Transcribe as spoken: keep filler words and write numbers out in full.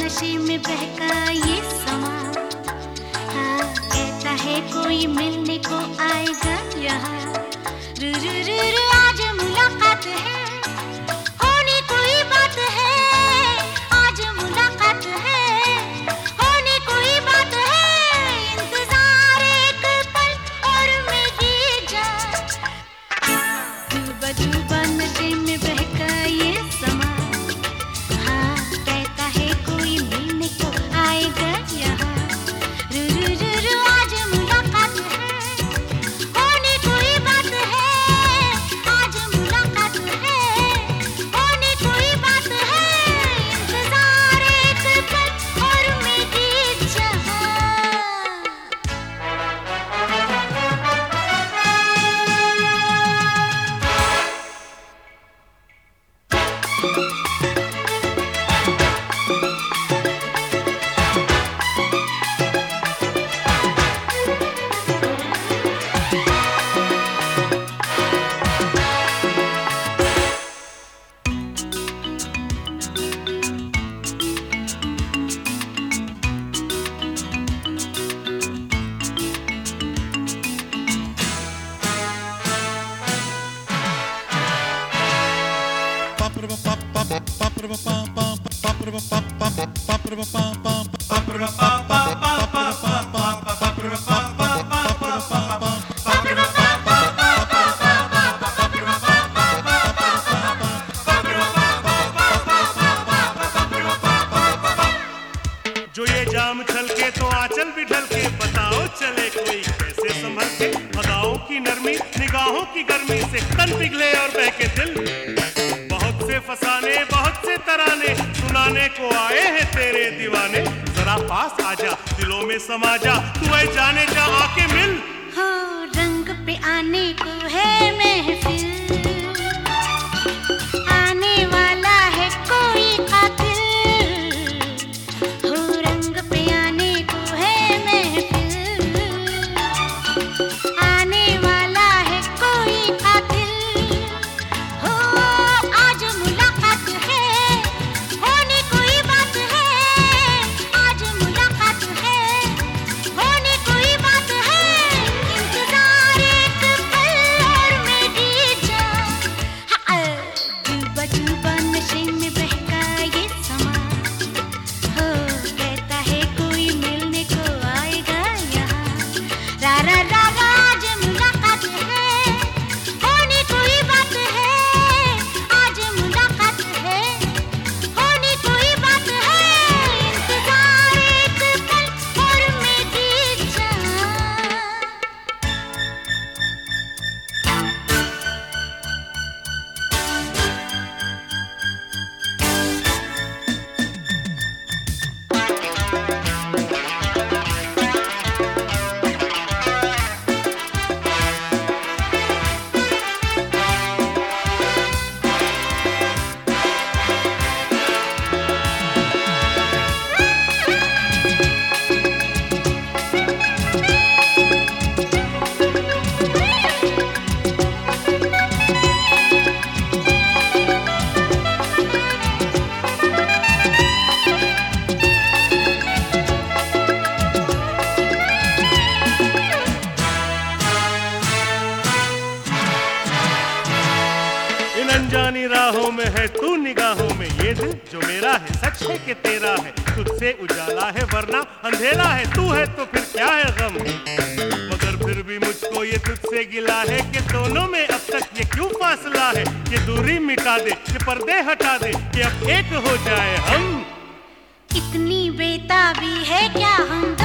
नशे में बहका ये समा, हाँ कहता है कोई मिलने को आएगा यहाँ। रू रू रू रू आज मुलाकात है, होनी कोई बात है, आज मुलाकात है, होनी कोई बात है, इंतजार एक पल और मेरी जान। डूबा डूबा नशे में बहका ये समा, हाँ कहता है कोई मिलने को आएगा यहाँ। रू रू रू रू आज मुलाकात है, होनी कोई बात है, आज मुलाकात है, होनी कोई बात है, इंतजार एक पल और मेरी जहां। जो ये जाम छलके तो आंचल भी ढलके, बताओ चले कोई कैसे संभल के। अदाओं की नरमी निगाहों की गर्मी से तन पिघले और बहके दिल। बहुत से फसाने बहुत से तराने सुनाने को आए हैं तेरे दीवाने। जरा पास आजा दिलों में समा जा, तू ऐ जाने जा आके मिल। हो रंग पे आने को है महफिल, आने वाला है कोई कातिल। हो रंग पे आने को है महफिल, आने वाला है कोई कातिल। हो आज मुलाकात है, होनी कोई बात है, आज मुलाकात है, होनी कोई बात है, इंतजार एक पल और मेरी जान। हाँ डूबा डूबा नशे में बहका ये समा, हो कहता है कोई मिलने को आएगा यहाँ। रा रा रा रा आज मुलाकात है, होनी कोई बात है, आज मुलाकात है, होनी कोई बात है, इंतजार एक पल और मेरी जान। इन अनजानी राहों में है तू निगाहों में, ये दिल जो मेरा है सच है कि तेरा है। तुझसे उजाला है वरना अंधेरा है, तू है तो फिर क्या है गम। मगर फिर भी मुझको ये तुझसे गिला है कि दोनों में अब तक ये क्यों फासला है। ये दूरी मिटा दे, ये पर्दे हटा दे, कि अब एक हो जाए हम। इतनी बेताबी है क्या हम